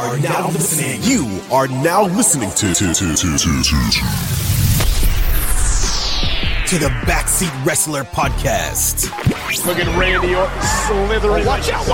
You are now listening to the Backseat Wrestler Podcast. Look at Randy Orton slithering. Watch out!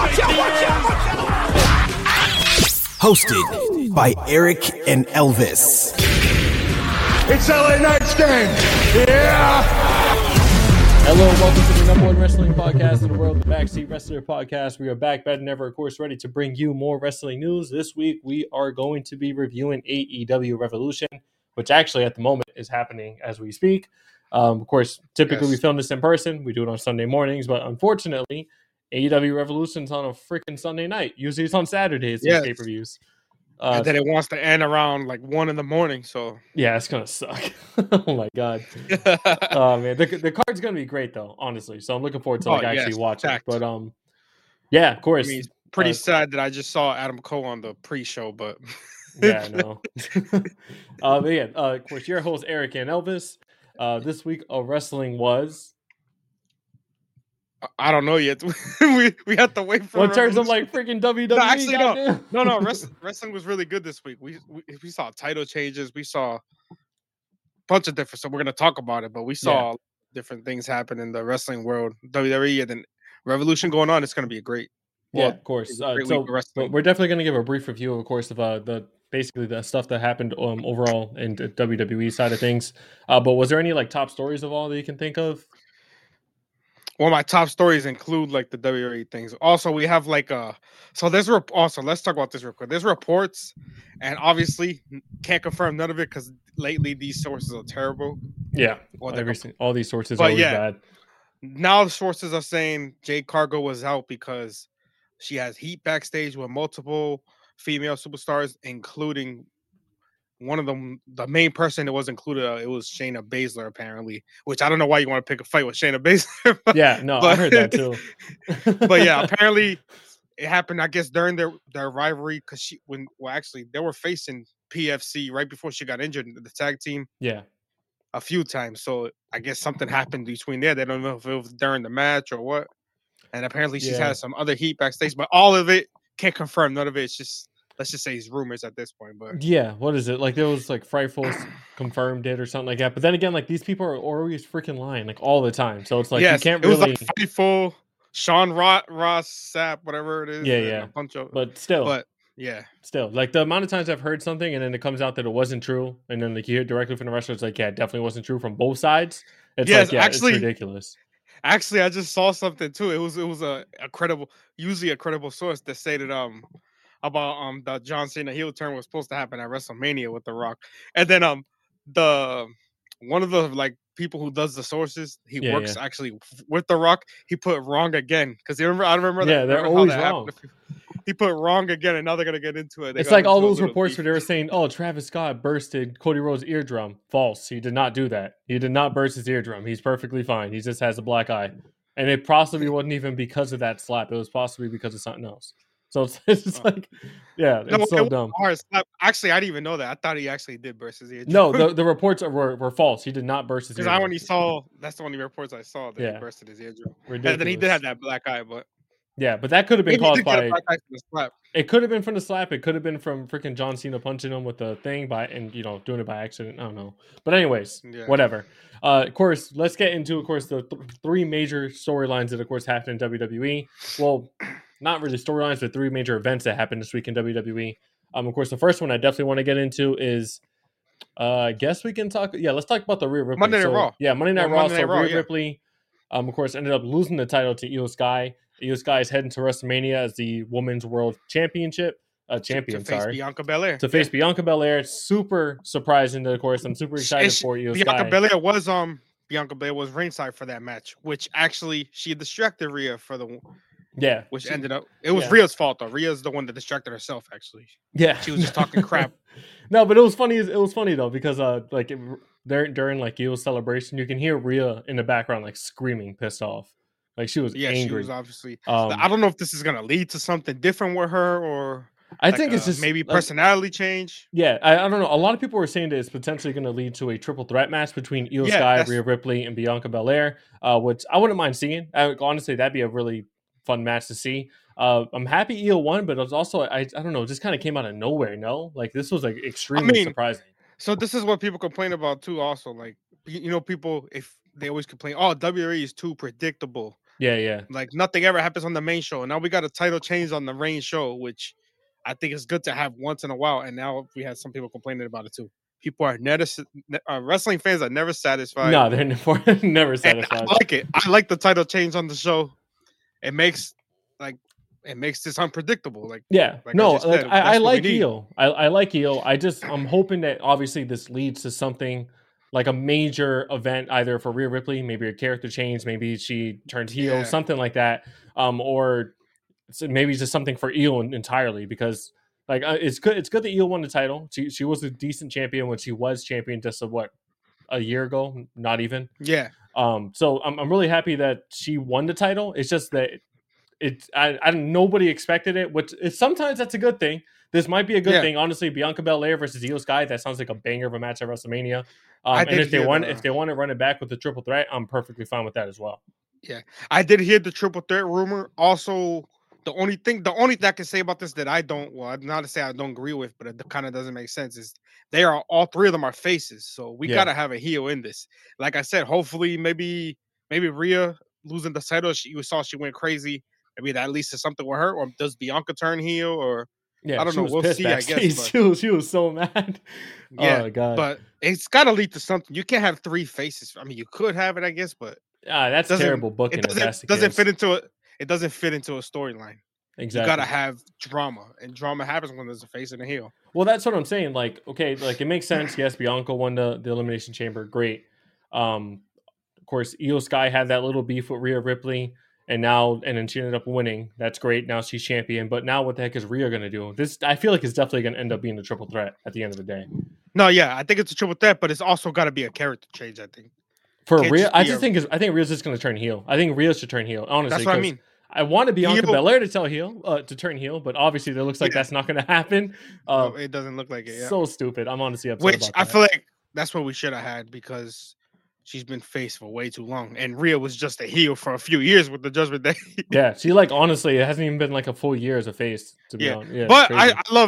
Hosted by Eric and Elvis. It's LA Knight's game. Yeah. Hello, welcome to the number one wrestling podcast in the world, the Backseat Wrestler Podcast. We are back better than ever, of course, ready to bring you more wrestling news. This week, we are going to be reviewing AEW Revolution, which actually at the moment is happening as we speak. Of course, typically we film this in person. We do it on Sunday mornings, but unfortunately, AEW Revolution's on a freaking Sunday night. Usually it's on Saturdays, these pay-per-views. And then it wants to end around like 1 a.m. So yeah, it's gonna suck. Oh my god. Oh man, the card's gonna be great though, honestly. So I'm looking forward to actually watching. Packed. But yeah, of course. I mean, it's pretty sad that I just saw Adam Cole on the pre-show, but yeah, no. But yeah, of course, your host Eric and Elvis. This week of wrestling was. I don't know yet. we have to wait for. Well, in terms of like freaking WWE. No. Wrestling was really good this week. We saw title changes. We saw a bunch of different. So we're gonna talk about it, but we saw different things happen in the wrestling world. WWE and then Revolution going on. It's gonna be a great. Of course. So we're definitely gonna give a brief review, of course, of basically the stuff that happened overall in the WWE side of things. But was there any like top stories of all that you can think of? Well, my top stories include like the WWE things. Also, we have like let's talk about this real quick. There's reports, and obviously can't confirm none of it because lately these sources are terrible. Yeah, all these sources are always bad. Now the sources are saying Jade Cargill was out because she has heat backstage with multiple female superstars, including one of them, the main person that was included, it was Shayna Baszler, apparently. Which I don't know why you want to pick a fight with Shayna Baszler. I heard that too. But yeah, apparently it happened, I guess, during their rivalry because they were facing PFC right before she got injured in the tag team. Yeah, a few times. So I guess something happened between there. They don't know if it was during the match or what. And apparently she's had some other heat backstage, but all of it can't confirm. None of it. It's just. Let's just say it's rumors at this point, but yeah, what is it? Like there was like Frightful confirmed it or something like that. But then again, like these people are always freaking lying like all the time. So it's like you can't really. It was like Frightful, Sean Ross Sapp, whatever it is. Yeah. But still, like the amount of times I've heard something and then it comes out that it wasn't true, and then like you hear directly from the wrestler, it's like it definitely wasn't true from both sides. It's it's ridiculous. Actually, I just saw something too. It was a credible source that stated about the John Cena heel turn was supposed to happen at WrestleMania with The Rock, and then the one of the like people who does the sources, he works actually with The Rock. He put wrong again because I remember that. They're always wrong. He put wrong again, and now they're gonna get into it. It's like all those reports where they were saying, "Oh, Travis Scott bursted Cody Rhodes' eardrum." False. He did not do that. He did not burst his eardrum. He's perfectly fine. He just has a black eye, and it possibly wasn't even because of that slap. It was possibly because of something else. So it's like, it's so dumb. Actually, I didn't even know that. I thought he actually did burst his eardrum. No, the reports were false. He did not burst his eardrum. That's the only reports I saw that he bursted his eardrum. Ridiculous. And then he did have that black eye, but but that could have been caused by. Slap. It could have been from the slap. It could have been from freaking John Cena punching him with the thing doing it by accident. I don't know. But anyways, whatever. Of course, let's get into the three major storylines that of course happened in WWE. Well, not really storylines, but three major events that happened this week in WWE. Of course, the first one I definitely want to get into is, I guess we can talk. Yeah, let's talk about the Rhea Ripley. Monday Night Raw. Yeah, Monday Night Raw. So Rhea Ripley, of course, ended up losing the title to Io Sky. Io Sky is heading to WrestleMania as the Women's World Championship. Champion, to face Bianca Belair. To face Bianca Belair. Super surprising, of course. I'm super excited for Io Sky. Bianca Belair was ringside for that match, which actually she distracted Rhea for the. Which ended up it was Rhea's fault though. Rhea's the one that distracted herself actually. Yeah. She was just talking crap. No, but it was funny though because during like Io's celebration, you can hear Rhea in the background like screaming, pissed off. Like she was angry. She was obviously I don't know if this is gonna lead to something different with her or I think it's just maybe personality change. Yeah, I don't know. A lot of people were saying that it's potentially going to lead to a triple threat match between Io Sky, Rhea Ripley, and Bianca Belair, which I wouldn't mind seeing. Honestly, that'd be a really fun match to see. I'm happy Io won, but it was also I don't know, it just kind of came out of nowhere. No, like this was like extremely surprising. So this is what people complain about too. Also, like people if they always complain, oh, WWE is too predictable. Yeah. Like nothing ever happens on the main show. And now we got a title change on the main show, which I think is good to have once in a while. And now we had some people complaining about it too. People are never wrestling fans are never satisfied. No, they're never satisfied. And I like it. I like the title change on the show. It makes this unpredictable. I like Io. I like Io. I'm hoping that obviously this leads to something like a major event, either for Rhea Ripley, maybe a character change, maybe she turns heel, something like that, or maybe just something for Io entirely, because like it's good that Io won the title. She was a decent champion when she was champion just a year ago, not even. Yeah. So I'm really happy that she won the title. It's just that nobody expected it, which is sometimes that's a good thing. This might be a good thing, honestly. Bianca Belair versus Io Sky, that sounds like a banger of a match at WrestleMania. And if they want to run it back with the triple threat, I'm perfectly fine with that as well. Yeah, I did hear the triple threat rumor. Also, the only thing I can say about this that I don't, well, not to say I don't agree with, but it kind of doesn't make sense, is all three of them are faces. So we gotta have a heel in this. Like I said, hopefully maybe Rhea losing the title, you saw she went crazy. Maybe that leads to something with her, or does Bianca turn heel, or I don't know. We'll see. I guess she was so mad. Yeah, oh god! But it's got to lead to something. You can't have three faces. I mean, you could have it, I guess, but that's terrible booking. It doesn't fit into a storyline. Exactly. You gotta have drama, and drama happens when there's a face and a heel. Well, that's what I'm saying. Like, okay, like it makes sense. Yes, Bianca won the Elimination Chamber. Great. Of course, Io Sky had that little beef with Rhea Ripley. And then she ended up winning. That's great. Now she's champion. But now what the heck is Rhea going to do? This, I feel like, is definitely going to end up being a triple threat at the end of the day. No, yeah, I think it's a triple threat, but it's also got to be a character change, I think. For Rhea, I think Rhea's just going to turn heel. I think Rhea should turn heel, honestly. That's what I mean. I want Bianca Belair to turn heel, but obviously it looks like that's not going to happen. No, it doesn't look like it. Yeah. So stupid. I'm honestly upset Which about that. I feel like that's what we should have had, because she's been face for way too long, and Rhea was just a heel for a few years with the Judgment Day. Yeah, she honestly, it hasn't even been like a full year as a face, to be honest. Yeah, but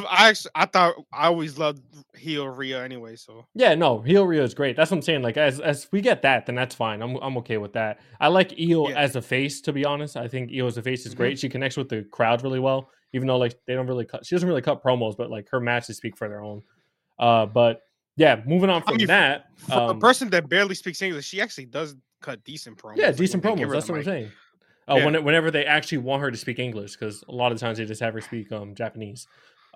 I always loved heel Rhea anyway. So yeah, no, heel Rhea is great. That's what I'm saying. Like as we get that, then that's fine. I'm okay with that. I like Io as a face, to be honest. I think Io as a face is great. She connects with the crowd really well, even though like she doesn't really cut promos, but like her matches speak for their own. But yeah, moving on from that. For a person that barely speaks English, she actually does cut decent promos. Yeah, decent promos. That's what I'm saying. Whenever they actually want her to speak English, because a lot of times they just have her speak Japanese.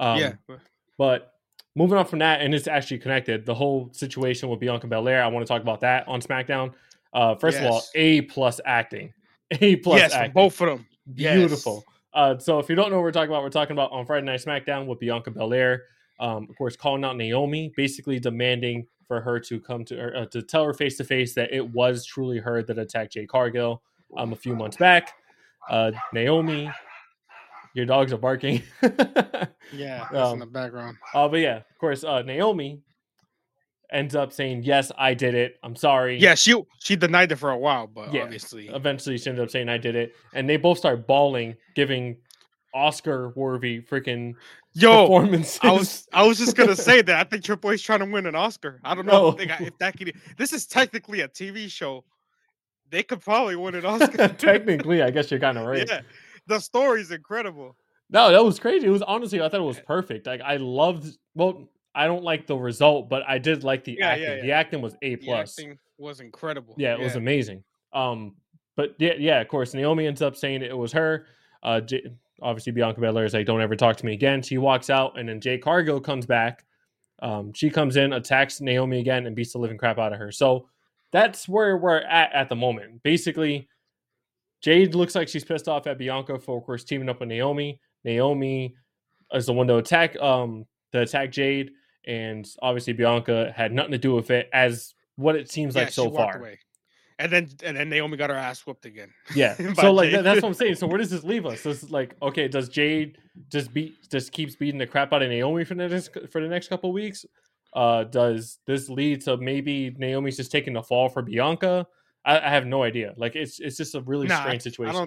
But moving on from that, and it's actually connected, the whole situation with Bianca Belair, I want to talk about that on SmackDown. First of all, A+ acting. A+ acting. Both of them. Beautiful. Yes. So if you don't know what we're talking about on Friday Night SmackDown with Bianca Belair. Of course, calling out Naomi, basically demanding for her to come to her, to tell her face to face that it was truly her that attacked Jade Cargill a few months back. Naomi, your dogs are barking. Yeah, that's in the background. But yeah, of course, Naomi ends up saying, "Yes, I did it. I'm sorry." Yeah, she denied it for a while, but obviously, eventually she ended up saying, "I did it," and they both start bawling, giving Oscar-worthy freaking performances. I was just gonna say that I think Triple H's trying to win an Oscar. I don't know if that could. This is technically a TV show. They could probably win an Oscar. Technically, I guess you're kind of right. Yeah, the story's incredible. No, that was crazy. It was honestly, I thought it was perfect. Like I loved. Well, I don't like the result, but I did like the acting. Yeah. The acting was A+. The acting was incredible. Yeah, it was amazing. But yeah, of course, Naomi ends up saying it was her. Obviously, Bianca Belair is like, "Don't ever talk to me again." She walks out, and then Jade Cargill comes back. She comes in, attacks Naomi again, and beats the living crap out of her. So that's where we're at the moment. Basically, Jade looks like she's pissed off at Bianca for, of course, teaming up with Naomi. Naomi is the one to attack Jade, and obviously Bianca had nothing to do with it, as what it seems like so far. Away. And then Naomi got her ass whooped again. Yeah. So like that's what I'm saying. So where does this leave us? This is like, okay, does Jade just keeps beating the crap out of Naomi for the next couple of weeks? Does this lead to maybe Naomi's just taking the fall for Bianca? I have no idea. Like it's just a really strange situation.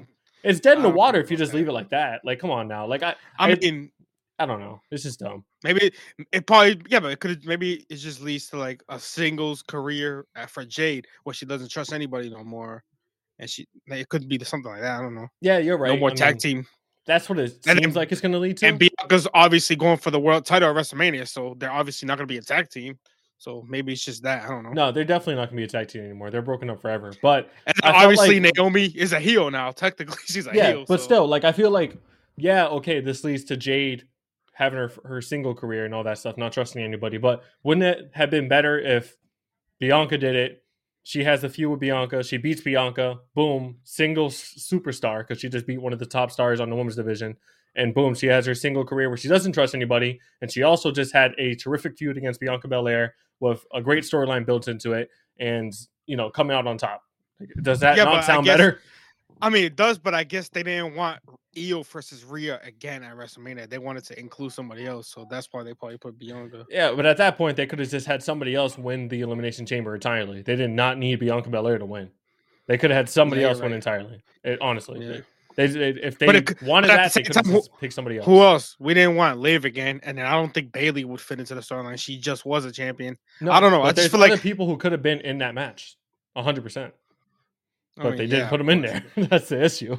It's dead in the I don't water know if you about just that. leave it like that. Like, come on now. Like, I I mean, don't know. It's just dumb. maybe it probably but it could maybe it just leads to like a singles career for Jade where she doesn't trust anybody no more, and it could be something like that. I don't know. Yeah, you're No right. more I tag mean, team. that's what it And seems like it's going to lead to. And Bianca's obviously going for the world title at WrestleMania, so they're obviously not going to be a tag team. So maybe it's just that. I don't know. No, they're definitely not going to be a tag team anymore. They're broken up forever. But And I felt obviously like, Naomi is a heel now. Technically, she's a heel. but so. still, like I feel like, yeah, okay, this leads to Jade having her single career and all that stuff, not trusting anybody. But wouldn't it have been better if Bianca did it? She has a feud with Bianca. She beats Bianca. Boom, single superstar because she just beat one of the top stars on the women's division. And boom, she has her single career where she doesn't trust anybody. And she also just had a terrific feud against Bianca Belair with a great storyline built into it. And, coming out on top. Does that not sound better? I mean, it does, but I guess they didn't want Io versus Rhea again at WrestleMania. They wanted to include somebody else. So that's why they probably put Bianca. Yeah, but at that point, they could have just had somebody else win the Elimination Chamber entirely. They did not need Bianca Belair to win. They could have had somebody else win entirely. Honestly. Yeah. If they wanted that, they could have picked somebody else. Who else? We didn't want Liv again, and then I don't think Bayley would fit into the storyline. She just was a champion. No, I don't know. I just feel like people who could have been in that match, 100%. But they didn't put them in there. That's the issue.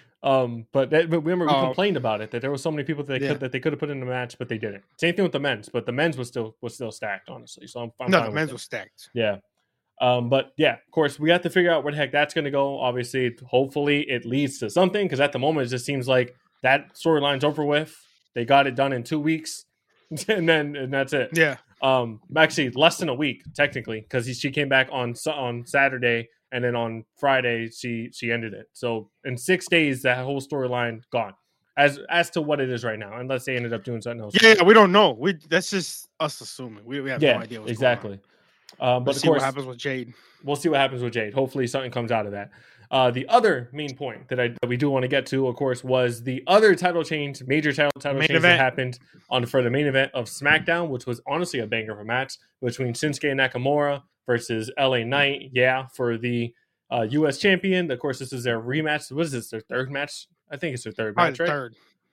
But remember we complained about it that there were so many people that they could have put in the match, but they didn't. Same thing with the men's, but the men's was still stacked, honestly. So I'm the men's was stacked. Yeah. But yeah, of course, we have to figure out where the heck that's going to go. Obviously, hopefully it leads to something because at the moment it just seems like that storyline's over with. They got it done in 2 weeks, and that's it. Yeah. Actually, less than a week technically because she came back on Saturday, and then on Friday she ended it. So in 6 days, that whole storyline gone. As to what it is right now, unless they ended up doing something else. Yeah, we don't know. That's just us assuming. We have no idea. What's exactly. Going on. But Let's see what happens with Jade. We'll see what happens with Jade. Hopefully something comes out of that. The other main point that we do want to get to, of course, was the other major title change that happened for the main event of SmackDown, which was honestly a banger of a match between Shinsuke Nakamura versus LA Knight. Yeah, for the U.S. champion. Of course, this is their rematch. What is this? Their third match? I think it's their third match, right?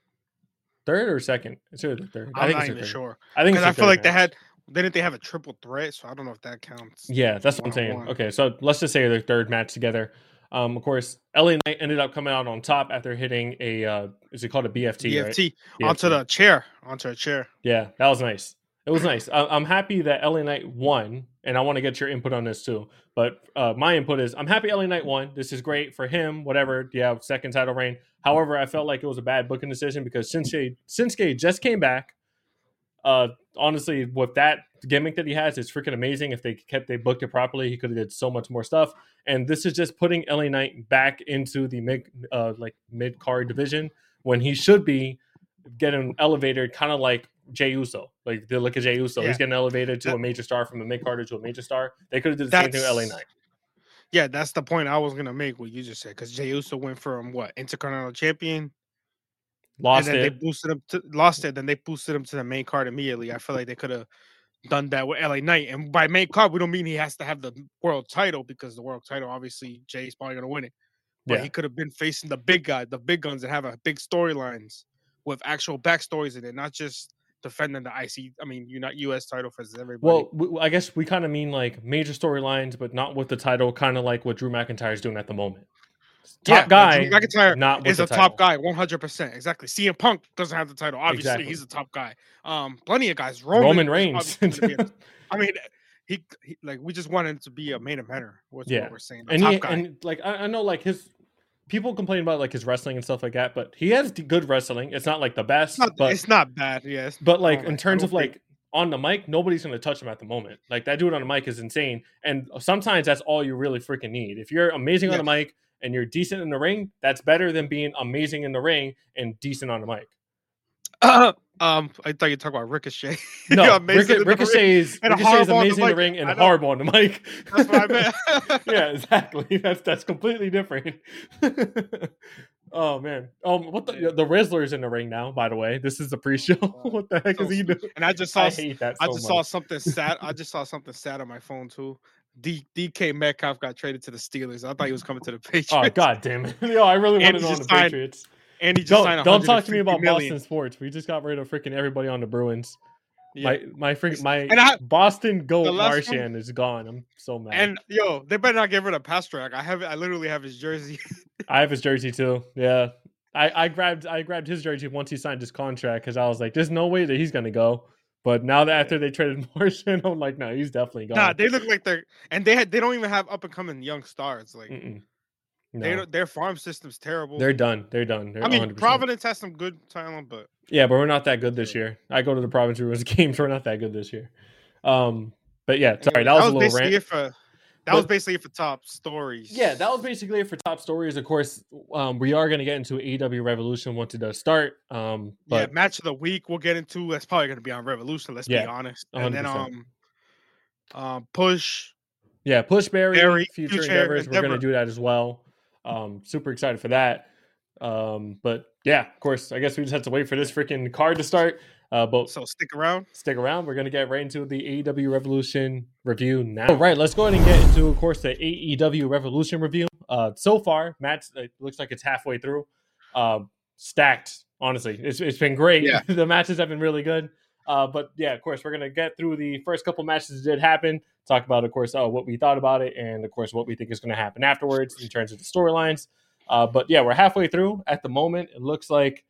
Third or second? It's their third. I'm not even sure. I think I feel like didn't they have a triple threat? So I don't know if that counts. Yeah, that's what I'm saying. Okay, so let's just say their third match together. Of course, LA Knight ended up coming out on top after hitting is it called a BFT? BFT, right? onto a chair. Yeah, that was nice. It was nice. I'm happy that LA Knight won, and I want to get your input on this too. But my input is I'm happy LA Knight won. This is great for him, whatever. Yeah, second title reign. However, I felt like it was a bad booking decision because Shinsuke just came back. Honestly, with that gimmick that he has, it's freaking amazing. If they booked it properly, he could have did so much more stuff. And this is just putting LA Knight back into the mid card division when he should be getting elevated, kind of like Jey Uso. Like they look at Jey Uso, he's getting elevated to a major star from a mid carder to a major star. They could have did the same thing with LA Knight. Yeah, that's the point I was gonna make. What you just said, because Jey Uso went from Intercontinental Champion. Lost it. Then they boosted him to the main card immediately. I feel like they could have done that with LA Knight. And by main card, we don't mean he has to have the world title because the world title, obviously, Jay's probably going to win it. But he could have been facing the big guns that have big storylines with actual backstories in it, not just defending the US title versus everybody. Well, I guess we kind of mean like major storylines, but not with the title, kind of like what Drew McIntyre is doing at the moment. Top guy, Drew McIntyre is a top guy, 100%. Exactly. CM Punk doesn't have the title. Obviously, he's a top guy. Plenty of guys. Roman Reigns. He we just want him to be a main eventer. What we're saying. Top guy. And I know his people complain about his wrestling and stuff like that, but he has good wrestling. It's not like the best, it's not bad. Yes, but in terms of on the mic, nobody's going to touch him at the moment. Like that dude on the mic is insane, and sometimes that's all you really freaking need. If you're amazing on the mic and you're decent in the ring, that's better than being amazing in the ring and decent on the mic. I thought you were talking about Ricochet. No, Ricochet is amazing in the ring and horrible on the mic. That's what I meant. Yeah, exactly. That's completely different. Oh man. What the Rizzler's in the ring now, by the way. This is the pre-show. What the heck is he doing? And I just saw hate that I just saw something sad. I just saw something sad on my phone too. DK Metcalf got traded to the Steelers. I thought he was coming to the Patriots. Oh, God damn it. Yo, I really wanted on the Patriots. And he just signed Don't talk to me about million. Boston sports. We just got rid of freaking everybody on the Bruins. Yeah. My Boston goat Marchand is gone. I'm so mad. And yo, they better not get rid of Pastrnak. I literally have his jersey. I have his jersey too. Yeah. I grabbed his jersey once he signed his contract because I was like, there's no way that he's gonna go. But now that after they traded Marchand, I'm like, no, he's definitely gone. Nah, they look like they don't even have up and coming young stars. Like no. their farm system's terrible. They're done. They're 100%. Providence has some good talent, but yeah, but we're not that good this year. I go to the Providence Brewers games. We're not that good this year. But yeah, sorry, that was a little rant. That was basically it for top stories. Yeah, that was basically it for top stories. Of course, we are going to get into AEW Revolution once it does start. But match of the week we'll get into. That's probably going to be on Revolution. Let's be honest. 100%. And then Push. Yeah, Push Barry, Future Endeavors. Endeavor. We're going to do that as well. Super excited for that. But yeah, of course, I guess we just have to wait for this freaking card to start. But so stick around. We're going to get right into the AEW Revolution review now. All right, let's go ahead and get into, of course, the AEW Revolution review. So far, Matt, it looks like it's halfway through. Stacked, honestly. It's been great. Yeah. The matches have been really good. But yeah, of course, we're going to get through the first couple matches that did happen. Talk about, of course, what we thought about it and, of course, what we think is going to happen afterwards in terms of the storylines. But yeah, we're halfway through at the moment. It looks like...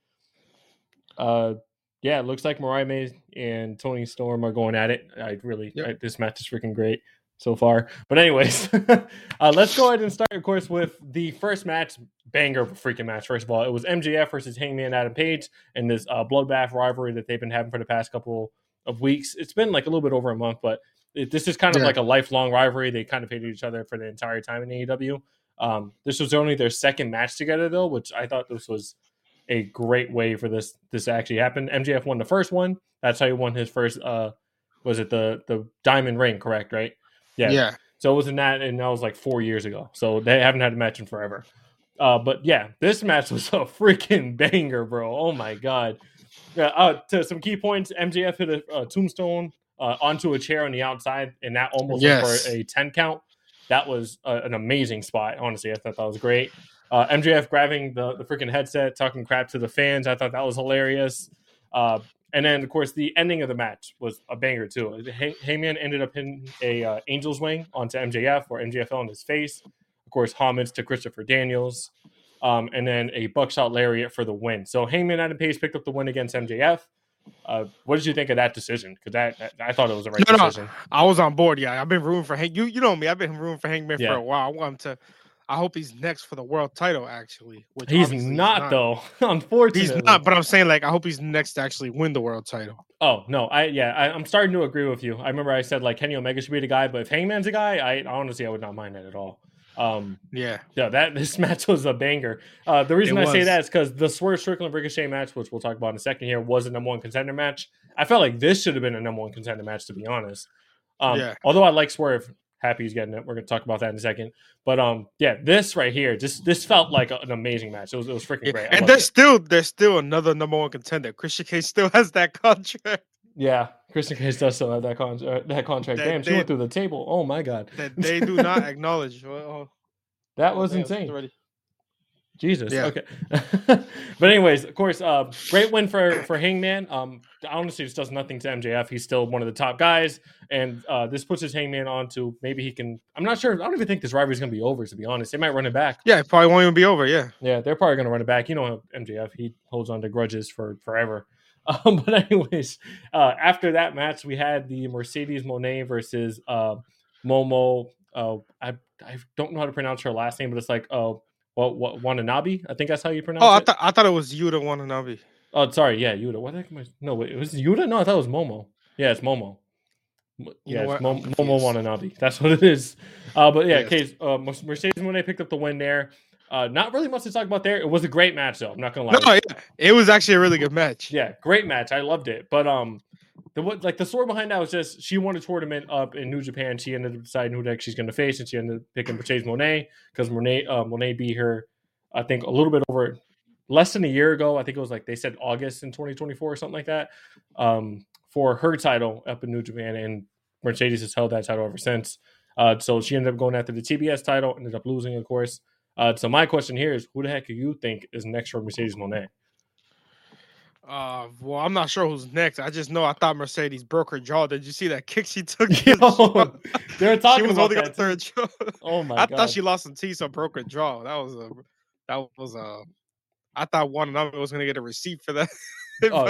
it looks like Mariah May and Toni Storm are going at it. This match is freaking great so far. But anyways, let's go ahead and start, of course, with the first match. Banger of a freaking match. First of all, it was MJF versus Hangman Adam Page in this bloodbath rivalry that they've been having for the past couple of weeks. It's been like a little bit over a month, but this is kind of like a lifelong rivalry. They kind of hated each other for the entire time in AEW. This was only their second match together, though, which I thought this was a great way for this to actually happen. MJF won the first one. That's how he won his first was it the Diamond Ring, correct, right? Yeah. So it wasn't that, and that was like 4 years ago. So they haven't had a match in forever. But yeah, this match was a freaking banger, bro. Oh my god. To some key points, MJF hit a tombstone onto a chair on the outside, and that almost went for a 10 count. That was an amazing spot. Honestly, I thought that was great. MJF grabbing the freaking headset, talking crap to the fans. I thought that was hilarious. And then, of course, the ending of the match was a banger, too. Heyman ended up hitting a Angel's Wing onto MJF, or MJF fell on his face. Of course, homage to Christopher Daniels. And then a buckshot lariat for the win. So Heyman Adam Page picked up the win against MJF. What did you think of that decision? Because I thought it was the right decision. I was on board. Yeah, I've been rooting for Hangman. You know me. I've been rooting for Hangman for a while. I want him to... I hope he's next for the world title, actually. Which he's not, though. Unfortunately. He's not, but I'm saying, like, I hope he's next to actually win the world title. Oh, no. I'm starting to agree with you. I remember I said, like, Kenny Omega should be the guy, but if Hangman's a guy, I would not mind that at all. This match was a banger. The reason I say that is because the Swerve Strickland Ricochet match, which we'll talk about in a second here, was a number one contender match. I felt like this should have been a number one contender match, to be honest. Although I like Swerve. Happy he's getting it. We're going to talk about that in a second. But this right here, this felt like an amazing match. It was freaking great. And there's still another number one contender. Christian Cage still has that contract. Yeah, Christian Cage does still have that contract. Damn, she went through the table. Oh my god. That they do not acknowledge. That was insane. Jesus. Yeah. Okay. But anyways, of course, great win for Hangman. Honestly, this does nothing to MJF. He's still one of the top guys, and this pushes Hangman on to maybe he can. I'm not sure. I don't even think this rivalry is going to be over. To be honest, they might run it back. Yeah, it probably won't even be over. Yeah, they're probably going to run it back. You know, MJF, he holds on to grudges for forever. But anyways, after that match, we had the Mercedes Moné versus Momo. I don't know how to pronounce her last name, but it's like Watanabe. I think that's how you pronounce it. I thought it was Yuta Watanabe. Oh, sorry. Yeah, Yuta. What the heck am I? No, wait. It was Yuta? No, I thought it was Momo. Yeah, it's Momo. Yeah, it's Momo Watanabe. That's what it is. But yeah, case Mercedes Moné picked up the win there. Not really much to talk about there. It was a great match, though. I'm not gonna lie. No, yeah. It was actually a really good match. Yeah, great match. I loved it. But the story behind that was just she won a tournament up in New Japan. She ended up deciding who the heck she's going to face, and she ended up picking Mercedes Moné because Moné beat her, I think, a little bit over less than a year ago. I think it was like they said August in 2024 or something like that for her title up in New Japan, and Mercedes has held that title ever since. So she ended up going after the TBS title, ended up losing, of course. So my question here is, who the heck do you think is next for Mercedes Moné? Well, I'm not sure who's next. I just know I thought Mercedes broke her jaw. Did you see that kick she took? Yo, they were talking she was about holding that up third jaw. Oh my I god! thought she lost some teeth, so broke her jaw. I thought one another was gonna get a receipt for that. Oh,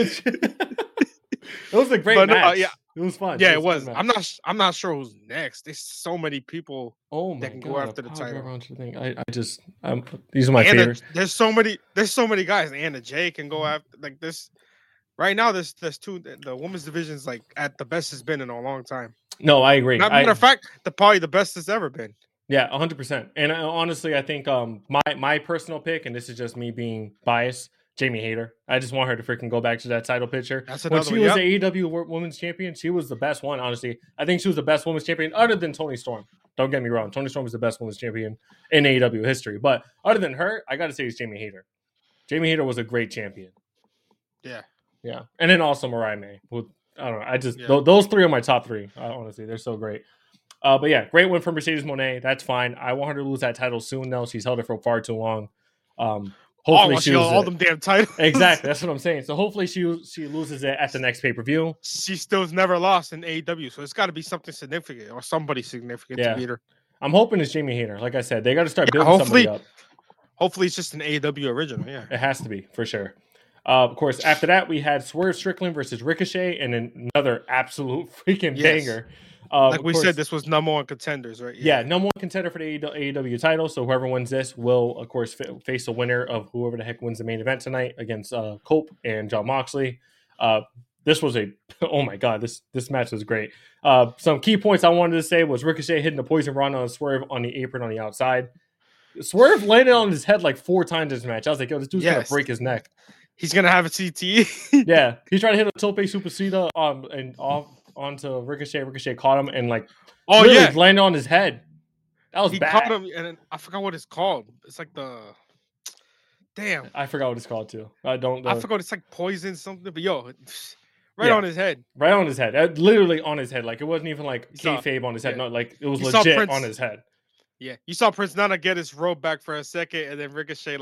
it was a great match. Yeah, it was fun. Yeah, it was. I'm not sure who's next. There's so many people. Oh my that can god! go after the title. These are my favorites. There's so many guys. Anna Jay can go after like this. Right now, there's two. The women's division's like at the best it's been in a long time. No, I agree. Matter of fact, probably the best it's ever been. Yeah, 100%. And honestly, I think my personal pick, and this is just me being biased, Jamie Hayter. I just want her to freaking go back to that title picture. When she was the AEW Women's Champion, she was the best one, honestly. I think she was the best Women's Champion other than Toni Storm. Don't get me wrong. Toni Storm was the best Women's Champion in AEW history. But other than her, I got to say it's Jamie Hayter. Jamie Hayter was a great champion. Yeah. Yeah. And then also Mariah May. Who, I don't know. Those three are my top three, honestly. They're so great. But yeah, great win for Mercedes Moné. That's fine. I want her to lose that title soon, though. She's held it for far too long. Hopefully she loses all them damn titles. Exactly, that's what I'm saying. So hopefully she loses it at the next pay-per-view. She still's never lost in AEW, so it's got to be something significant or somebody significant to beat her. I'm hoping it's Jamie Hayter. Like I said, they got to start building somebody up. Hopefully it's just an AEW original. Yeah, it has to be for sure. Of course, after that we had Swerve Strickland versus Ricochet, and then another absolute freaking banger. Like we said, this was number one contenders, right? Yeah, number one contender for the AEW title. So whoever wins this will, of course, face the winner of whoever the heck wins the main event tonight against Cope and Jon Moxley. This was oh my god, this match was great. Some key points I wanted to say was Ricochet hitting the poison run on Swerve on the apron on the outside. Swerve landed on his head like 4 times this match. I was like, yo, this dude's gonna break his neck. He's gonna have a CTE. Yeah, he tried to hit a tope superseda and off onto Ricochet. Ricochet caught him and landed on his head. That was bad. He caught him, and I forgot what it's called. It's like I forgot what it's called too. I forgot. It's like poison something. But on his head. Right on his head. Literally on his head. Like it wasn't even like kayfabe on his head. No, like it was legit on his head. Yeah, you saw Prince Nana get his rope back for a second, and then Ricochet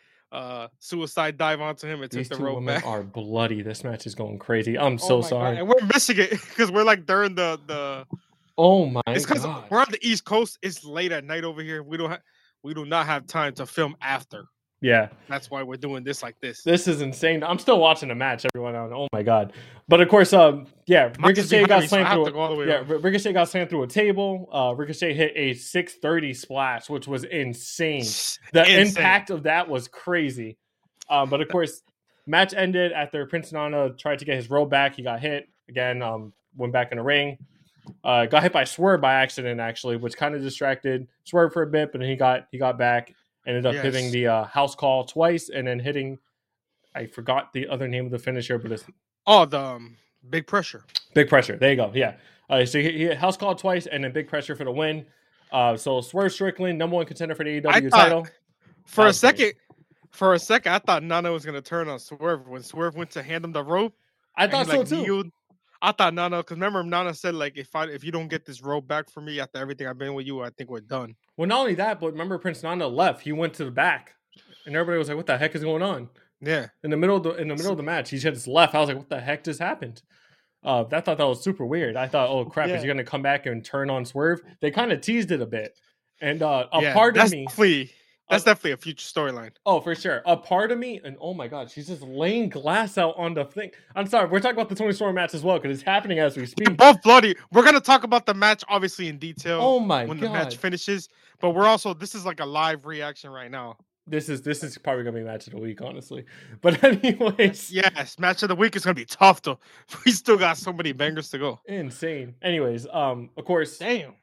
suicide dive onto him and took the rope back. These two women are bloody. This match is going crazy. I'm so sorry. God. And we're missing it because we're like during the. Oh my! It's because we're on the East Coast. It's late at night over here. We do not have time to film after. Yeah, that's why we're doing this like this. This is insane. I'm still watching the match. Everyone, oh my god! But of course, Ricochet got slammed through. Ricochet got slammed through a table. Ricochet hit a 630 splash, which was insane. Impact of that was crazy. But of course, match ended after Prince Nana tried to get his robe back. He got hit again. Went back in the ring. Got hit by Swerve by accident, actually, which kind of distracted Swerve for a bit. But then he got back. Ended up hitting the house call twice, and then hitting. I forgot the other name of the finisher, but it's the Big Pressure. Big Pressure. There you go. Yeah. So he hit house call twice, and then Big Pressure for the win. So Swerve Strickland, number one contender for the AEW title. For a second, I thought Nana was gonna turn on Swerve when Swerve went to hand him the rope. I thought so too. I thought Nana, because remember Nana said like if you don't get this rope back for me after everything I've been with you, I think we're done. Well, not only that, but remember Prince Nana left. He went to the back, and everybody was like, "What the heck is going on?" Yeah. In the middle of the match, he just left. I was like, "What the heck just happened?" I thought that was super weird. I thought, "Oh crap, is he gonna come back and turn on Swerve?" They kind of teased it a bit, and part of me. That's definitely a future storyline. Oh, for sure. A part of me, and oh my god, she's just laying glass out on the thing. I'm sorry, we're talking about the Toni Storm match as well because it's happening as we speak. They're both bloody. We're gonna talk about the match obviously in detail. Oh my god, when the match finishes. But this is like a live reaction right now. This is probably gonna be match of the week, honestly. But anyways, yes, match of the week is gonna be tough though. We still got so many bangers to go. Insane. Anyways, of course. Damn.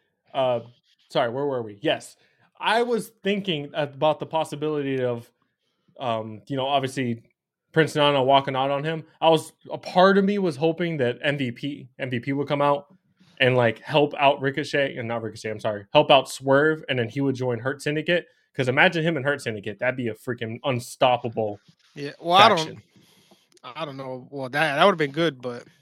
Sorry, where were we? Yes. I was thinking about the possibility of, obviously Prince Nana walking out on him. A part of me was hoping that MVP would come out and like help out help out Swerve, and then he would join Hurt Syndicate. Because imagine him and Hurt Syndicate, that'd be a freaking unstoppable. Yeah, well, faction. I don't know. Well, that would have been good, but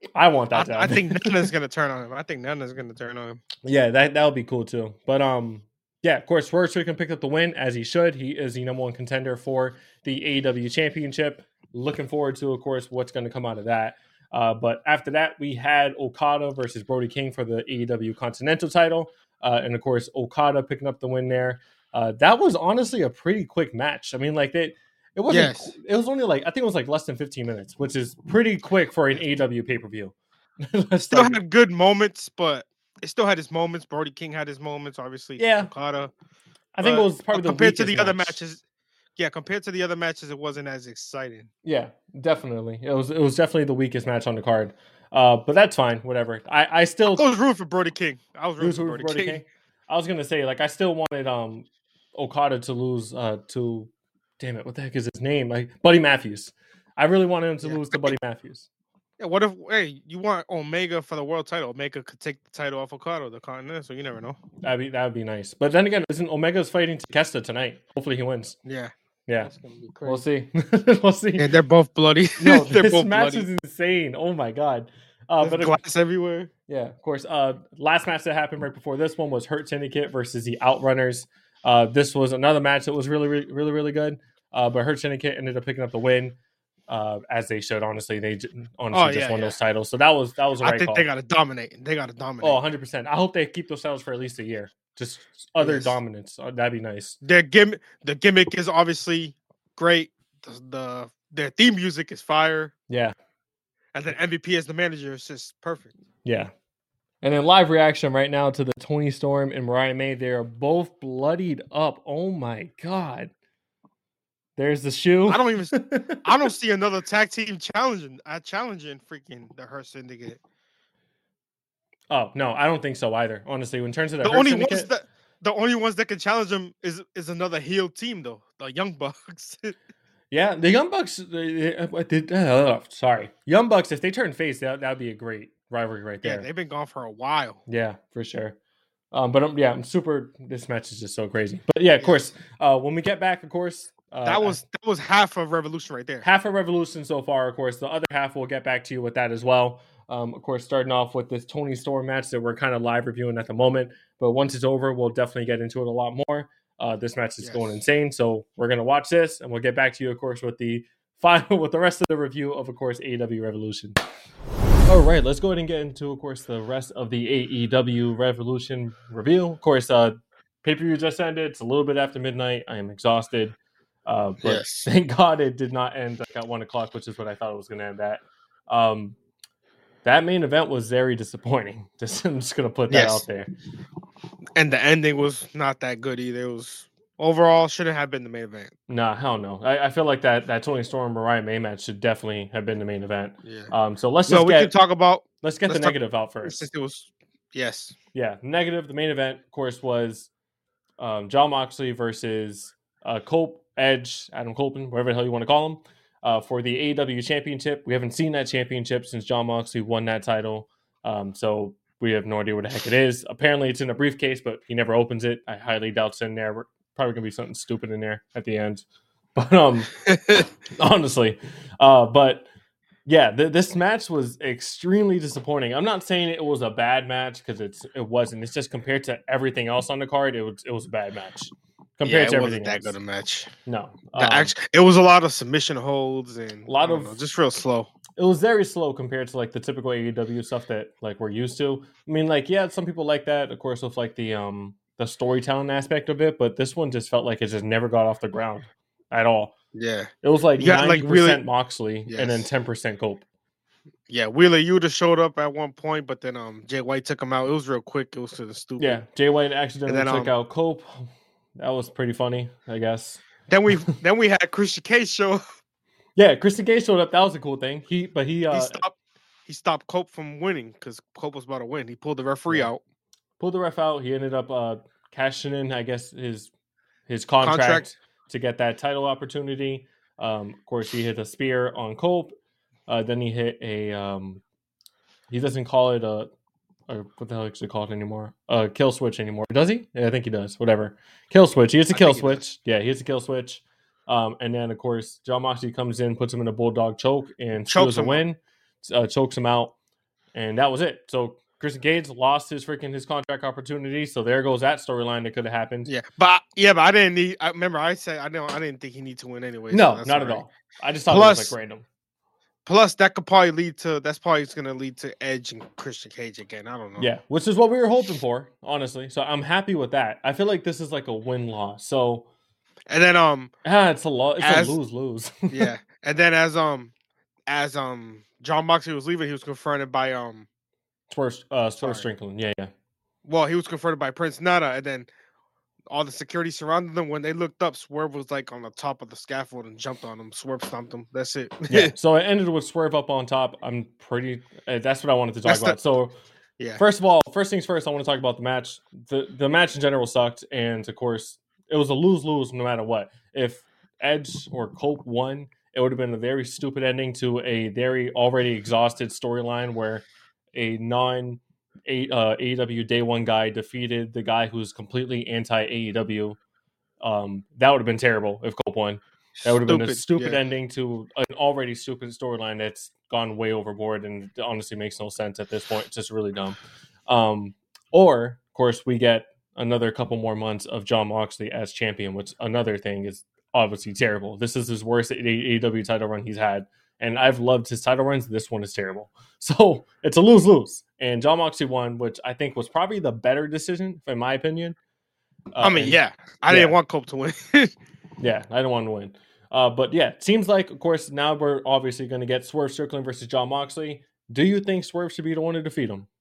I want that to I happen. think Nana's gonna turn on him. Yeah, that would be cool too. But yeah, of course, Swerve Strickland picked up the win as he should. He is the number one contender for the AEW Championship. Looking forward to, of course, what's going to come out of that. But after that, we had Okada versus Brody King for the AEW Continental title, and of course, Okada picking up the win there. That was honestly a pretty quick match. I mean, like it wasn't. Yes. It was only like I think it was like less than 15 minutes, which is pretty quick for an AEW pay per view. Still had good moments, but it still had its moments. Brody King had his moments, obviously. Yeah. Okada. I think it was probably compared to weakest the other match. matches. Yeah, compared to the other matches, it wasn't as exciting. Yeah, definitely. It was definitely the weakest match on the card. But that's fine. Whatever. I was rooting for Brody King. I was rooting for Brody King. I was gonna say, like, I still wanted Okada to lose to, damn it, what the heck is his name? Like Buddy Matthews. I really wanted him to lose to Buddy Matthews. Yeah, what if you want Omega for the world title? Omega could take the title off Okada, the Continental, so you never know. That would be nice. But then again, isn't Omega's fighting Takeshita tonight? Hopefully he wins. Yeah. We'll see. We'll see. Yeah, they're both bloody. No, they're this both match bloody. is insane. Oh my god. There's But glass everywhere. yeah, of course. Last match that happened right before this one was Hurt Syndicate versus the Outrunners. This was another match that was really good. But Hurt Syndicate ended up picking up the win, as they should. Honestly, they won those titles. So that was a right I think call. they got to dominate. Oh, 100%. I hope they keep those titles for at least a year. Just utter dominance. That'd be nice. The gimmick is obviously great. Their theme music is fire. Yeah. And then MVP as the manager is just perfect. Yeah. And then live reaction right now to the Toni Storm and Mariah May. They are both bloodied up. Oh my god. There's the shoe. I don't see another tag team challenging freaking the Hurt Syndicate. Oh no, I don't think so either. Honestly, in terms of the only ones that can challenge them is another heel team though, the Young Bucks. Yeah, the Young Bucks. Sorry, Young Bucks. If they turn face, that'd be a great rivalry right there. Yeah, they've been gone for a while. Yeah, for sure. But I'm super. This match is just so crazy. But yeah, of course. When we get back, of course. That was half of Revolution right there. Half of Revolution so far, of course. The other half, we'll get back to you with that as well. Of course, starting off with this Toni Storm match that we're kind of live reviewing at the moment. But once it's over, we'll definitely get into it a lot more. This match is going insane. So we're going to watch this, and we'll get back to you, of course, with the rest of the review of course, AEW Revolution. All right, let's go ahead and get into, of course, the rest of the AEW Revolution review. Of course, pay-per-view just ended. It's a little bit after midnight. I am exhausted. But thank God it did not end like at 1 o'clock, which is what I thought it was going to end at. That main event was very disappointing. I'm just going to put that out there. And the ending was not that good either. It was overall shouldn't have been the main event. Nah, hell no. I feel like that Toni Storm Mariah May match should definitely have been the main event. Yeah. So let's get the negative out first. Since it was negative. The main event, of course, was Jon Moxley versus Cope, Edge, Adam Copeland, whatever the hell you want to call him, for the AEW Championship. We haven't seen that championship since Jon Moxley won that title. So we have no idea what the heck it is. Apparently it's in a briefcase, but he never opens it. I highly doubt it's in there. We're probably going to be something stupid in there at the end. But honestly, but yeah, this match was extremely disappointing. I'm not saying it was a bad match because it wasn't. It's just compared to everything else on the card, it was a bad match. Compared to everything else. It wasn't that good a match. No. It was a lot of submission holds and a lot of just real slow. It was very slow compared to like the typical AEW stuff that like we're used to. I mean, like, yeah, some people like that, of course, with like the storytelling aspect of it, but this one just felt like it just never got off the ground at all. Yeah. It was like 90% like really, Moxley and then 10% Cope. Yeah, Wheeler Yuta showed up at one point, but then Jay White took him out. It was real quick. It was to the stupid. Yeah, Jay White accidentally took out Cope. That was pretty funny, I guess. Then we had Christian Cage show up. Yeah, Christian Cage showed up. That was a cool thing. He stopped Cope from winning because Cope was about to win. He pulled the referee out. Pulled the ref out. He ended up cashing in, I guess, his contract to get that title opportunity. Of course, he hit a spear on Cope. Then he hit a he doesn't call it a what the hell is it called anymore? Kill switch anymore. Does he? Yeah, I think he does. Whatever. Kill switch. He hits a kill switch. Yeah, he hits a kill switch. And then, of course, Jon Moxley comes in, puts him in a bulldog choke, and steals a win. Chokes him out. And that was it. So Christian Cage lost his contract opportunity. So there goes that storyline that could have happened. Yeah, but I didn't need. I remember I said I didn't think he needed to win anyway. No, so not at all. I just thought it was like random. Plus, that could probably lead to. That's probably going to lead to Edge and Christian Cage again. I don't know. Yeah, which is what we were hoping for, honestly. So I'm happy with that. I feel like this is like a win-loss. So, and then it's a lose-lose. Yeah, and then as John Moxley was leaving, he was confronted by Swerve Strickland. Yeah. Well, he was confronted by Prince Nana, and then all the security surrounded them. When they looked up, Swerve was like on the top of the scaffold and jumped on him. Swerve stomped him. That's it. Yeah. So it ended with Swerve up on top. I'm pretty. That's what I wanted to talk about. So, yeah. First of all, first things first, I want to talk about the match. The match in general sucked, and of course, it was a lose-lose no matter what. If Edge or Cope won, it would have been a very stupid ending to a very already exhausted storyline where a AEW Day One guy defeated the guy who's completely anti AEW. That would have been terrible if Cope won. That would have been a stupid ending to an already stupid storyline that's gone way overboard and honestly makes no sense at this point. It's just really dumb. Or, of course, we get another couple more months of Jon Moxley as champion, which another thing is obviously terrible. This is his worst AEW title run he's had. And I've loved his title runs. This one is terrible. So it's a lose-lose. And Jon Moxley won, which I think was probably the better decision, in my opinion. I didn't want Cope to win. Yeah, I don't want to win. But yeah, it seems like, of course, now we're obviously going to get Swerve Strickland versus Jon Moxley. Do you think Swerve should be the one to defeat him?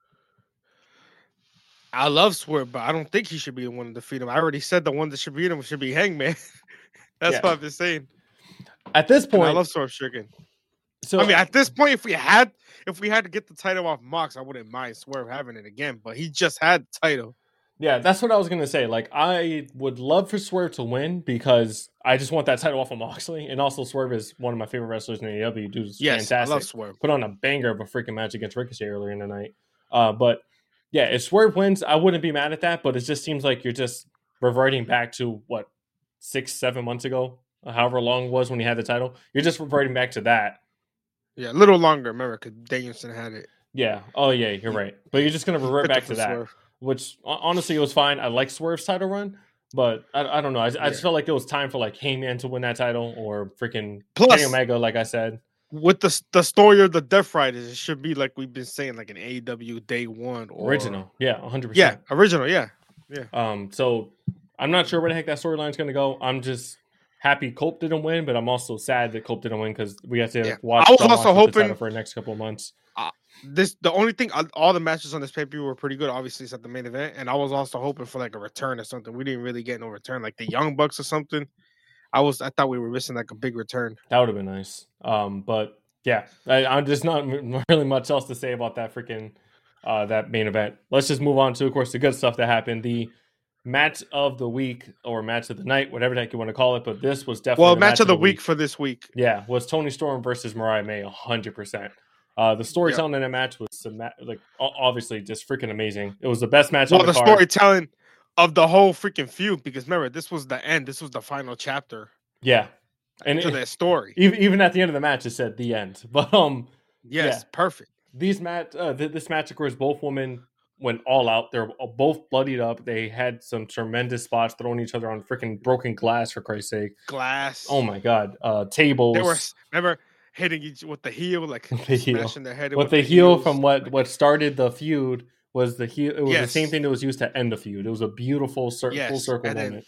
I love Swerve, but I don't think he should be the one to defeat him. I already said the one that should beat him should be Hangman. That's what I've been saying. At this point, I love Swerve Strickland. So I mean, at this point, if we had to get the title off Mox, I wouldn't mind Swerve having it again. But he just had the title. Yeah, that's what I was gonna say. Like, I would love for Swerve to win because I just want that title off of Moxley, and also Swerve is one of my favorite wrestlers in AEW. Dude's fantastic. I love Swerve. Put on a banger of a freaking match against Ricochet earlier in the night. But yeah, if Swerve wins, I wouldn't be mad at that. But it just seems like you're just reverting back to what 6-7 months ago, however long it was when he had the title. You're just reverting back to that. Yeah, a little longer. Remember, because Danielson had it. Yeah. Oh yeah, you're right. But you're just gonna revert back to that. Swerve. Which honestly, it was fine. I like Swerve's title run, but I don't know. I just felt like it was time for like Heyman to win that title or freaking Kenny Omega, like I said. With the story of the Death Riders, it should be like we've been saying, like an AEW Day One or original. Yeah, 100%. Yeah, original. Yeah. So I'm not sure where the heck that storyline is going to go. I'm just happy Cope didn't win, but I'm also sad that Cope didn't win because we have to watch. I was also hoping for the next couple of months. The only thing, all the matches on this pay-per-view were pretty good. Obviously, it's at the main event, and I was also hoping for like a return or something. We didn't really get no return, like the Young Bucks or something. I thought we were missing like a big return. That would have been nice. But yeah, I'm just not really much else to say about that freaking that main event. Let's just move on to, of course, the good stuff that happened. The match of the week or match of the night, whatever the heck you want to call it, but this was definitely match of the week for this week. Yeah, was Toni Storm versus Mariah May, 100%. The storytelling in that match was like obviously just freaking amazing. It was the best match on the card. Storytelling of the whole freaking feud, because remember, this was the end. This was the final chapter. Yeah, and to that story. Even at the end of the match, it said the end. But perfect. This match, of course, both women went all out. They're both bloodied up. They had some tremendous spots, throwing each other on freaking broken glass, for Christ's sake. Glass. Oh my god. Tables. They were remember hitting each with the heel, like smashing their head. With the heel from what started the feud was the heel. It was the same thing that was used to end the feud. It was a beautiful full circle moment.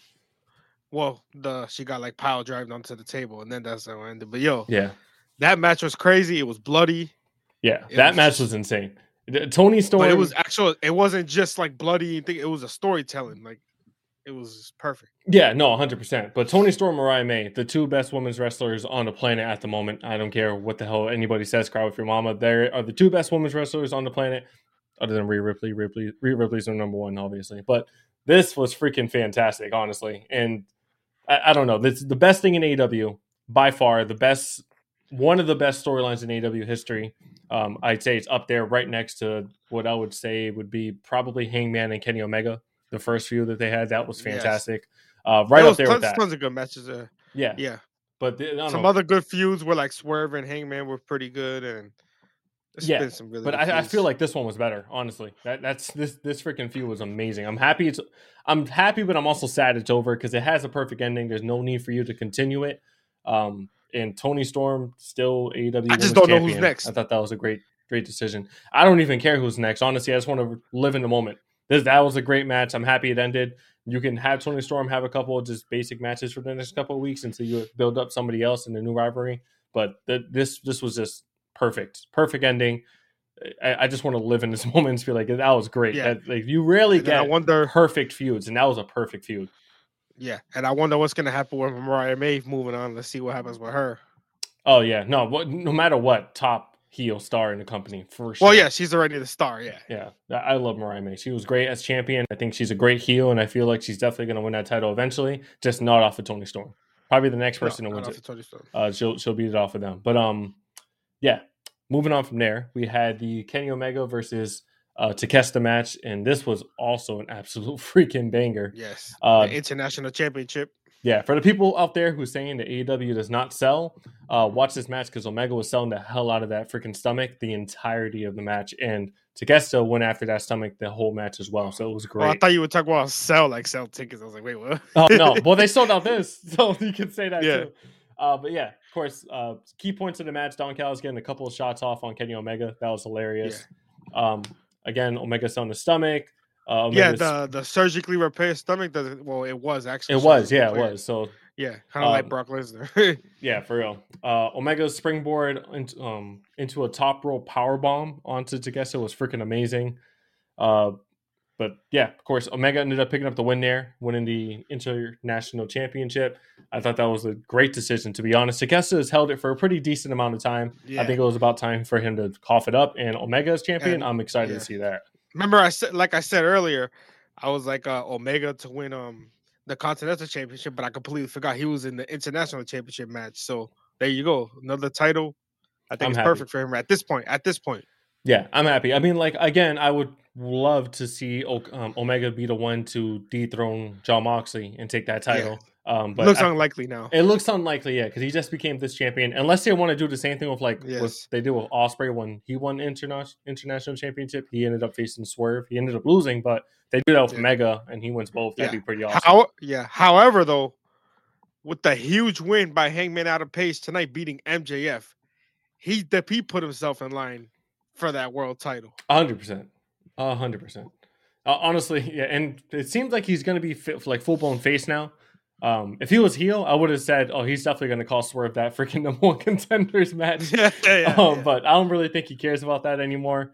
She got like pile drived onto the table, and then that's how it ended. But that match was crazy. It was bloody. Yeah, that match was insane. Toni Storm. But it was actual. It wasn't just like bloody thing. It was a storytelling. Like it was perfect. Yeah, no, 100%. But Toni Storm, Mariah May, the two best women's wrestlers on the planet at the moment. I don't care what the hell anybody says. Cry with your mama. They are the two best women's wrestlers on the planet, other than Rhea Ripley. Rhea Ripley's the number one, obviously. But this was freaking fantastic, honestly. And I don't know. This is the best thing in AEW by far. One of the best storylines in AEW history. I'd say it's up there, right next to what I would say would be probably Hangman and Kenny Omega. The first feud that they had, that was fantastic. Right up there with that. Tons of good matches there. Yeah. But some other good feuds were like Swerve and Hangman were pretty good, and There's Yeah, been some really but good I feel feuds. like this one was better. Honestly, that's this freaking feud was amazing. I'm happy. I'm happy, but I'm also sad it's over because it has a perfect ending. There's no need for you to continue it. And Tony Storm still AEW I Women's just don't know who's Champion. next. I thought that was a great decision. I don't even care who's next. Honestly, I just want to live in the moment. That was a great match. I'm happy it ended. You can have Tony Storm have a couple of just basic matches for the next couple of weeks until you build up somebody else in the new rivalry. But this was just perfect ending. I just want to live in this moment and feel like that was great. Yeah. That like you rarely And then I get wonder- perfect feuds, and that was a perfect feud. Yeah, and I wonder what's gonna happen with Mariah May moving on. Let's see what happens with her. Oh yeah, no matter what, top heel star in the company for sure. Well, yeah, she's already the star. Yeah. Yeah, I love Mariah May. She was great as champion. I think she's a great heel, and I feel like she's definitely going to win that title eventually. Just not off of Tony Storm. Probably the next person who wins it. She'll beat it off of them. But yeah. Moving on from there, we had the Kenny Omega versus Takeshita match, and this was also an absolute freaking banger. Yes, the International Championship. Yeah, for the people out there who's saying that AEW does not sell, watch this match because Omega was selling the hell out of that freaking stomach the entirety of the match, and Takeshita went after that stomach the whole match as well, so it was great. Oh, I thought you would talk about sell tickets. I was like, wait, what? Oh no, well they sold out this, so you can say that Yeah. too. But yeah, of course, key points of the match, Don Callis getting a couple of shots off on Kenny Omega. That was hilarious. Yeah. Again, Omega selling the stomach. The surgically repaired stomach. It was actually. It was, yeah, repaired. It was. So yeah, kind of like Brock Lesnar. Yeah, for real. Omega's springboard into a top rope power bomb onto Takeshita was freaking amazing. But yeah, of course, Omega ended up picking up the win there, winning the International Championship. I thought that was a great decision, to be honest. Takeshita has held it for a pretty decent amount of time. Yeah. I think it was about time for him to cough it up. And Omega as champion, I'm excited to see that. Remember, I said earlier, I was like Omega to win the Continental Championship, but I completely forgot he was in the International Championship match. So there you go, another title. I think it's perfect for him at this point. Yeah, I'm happy. I mean, like, again, I would love to see Omega be the one to dethrone Jon Moxley and take that title. Yeah. But looks unlikely now. It looks unlikely, yeah, because he just became this champion. Unless they want to do the same thing with what they did with Ospreay when he won international championship. He ended up facing Swerve. He ended up losing, but they do that with Omega, and he wins both. That'd be pretty awesome. However, though, with the huge win by Hangman Adam Page tonight, beating MJF, he put himself in line for that world title. 100%. 100%. Honestly, yeah, and it seems like he's going to be full-blown face now. If he was heel, I would have said, "Oh, he's definitely going to call Swerve that freaking #1 contenders match." But I don't really think he cares about that anymore.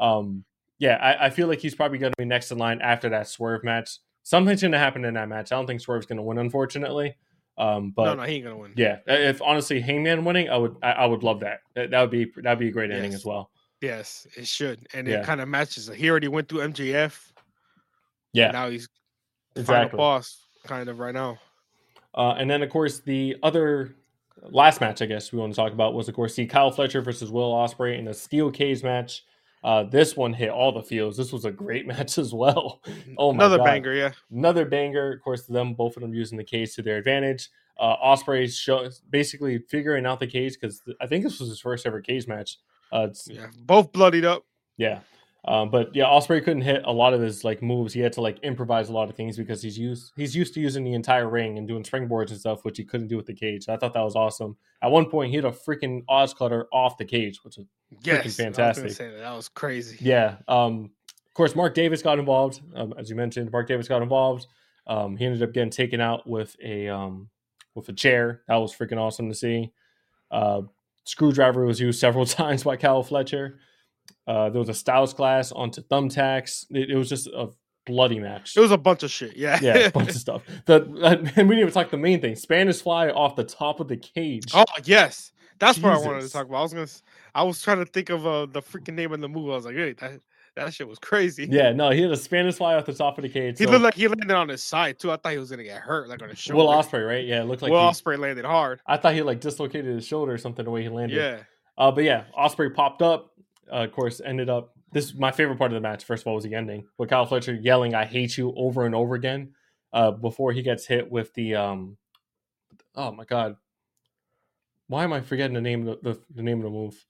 I feel like he's probably going to be next in line after that Swerve match. Something's going to happen in that match. I don't think Swerve's going to win, unfortunately. But no, he ain't going to win. Yeah, if honestly Hangman winning, I would love that. That'd be a great ending as well. Yes, it should, and it kind of matches. He already went through MJF. Yeah, now he's final boss kind of right now. And then, of course, the other last match I guess we want to talk about was, of course, the Kyle Fletcher versus Will Ospreay in a steel cage match. This one hit all the feels. This was a great match as well. Oh my God. Banger, yeah. Another banger. Of course, both of them using the cage to their advantage. Ospreay basically figuring out the cage because I think this was his first ever cage match. Both bloodied up. Yeah. But yeah, Ospreay couldn't hit a lot of his moves. He had to improvise a lot of things because he's used to using the entire ring and doing springboards and stuff, which he couldn't do with the cage. I thought that was awesome. At one point, he hit a freaking Oz cutter off the cage, which was freaking fantastic. I was gonna say that was crazy. Yeah. Of course, Mark Davis got involved. As you mentioned, Mark Davis got involved. He ended up getting taken out with a chair. That was freaking awesome to see. Screwdriver was used several times by Kyle Fletcher. There was a Styles Clash onto thumbtacks. It was just a bloody match. It was a bunch of shit. Yeah, a bunch of stuff. And we didn't even talk the main thing: Spanish Fly off the top of the cage. Oh yes, that's what I wanted to talk about. I was trying to think of the freaking name of the move. I was like, hey, that shit was crazy. Yeah, no, he had a Spanish Fly off the top of the cage. He looked like he landed on his side too. I thought he was gonna get hurt, on his shoulder. Will Ospreay, right? Yeah, it looked like Will Ospreay landed hard. I thought he dislocated his shoulder or something the way he landed. Yeah. But yeah, Ospreay popped up. Of course, ended up. This is my favorite part of the match. First of all, was the ending with Kyle Fletcher yelling "I hate you" over and over again before he gets hit with the. Oh my God! Why am I forgetting the name of the name of the move?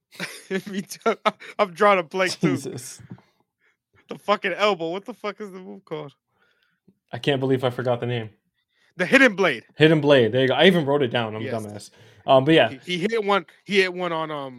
Me too. I'm drawing a blank too. Jesus. The fucking elbow. What the fuck is the move called? I can't believe I forgot the name. The hidden blade. Hidden blade. There you go. I even wrote it down. I'm a dumbass. But yeah. He hit one. He hit one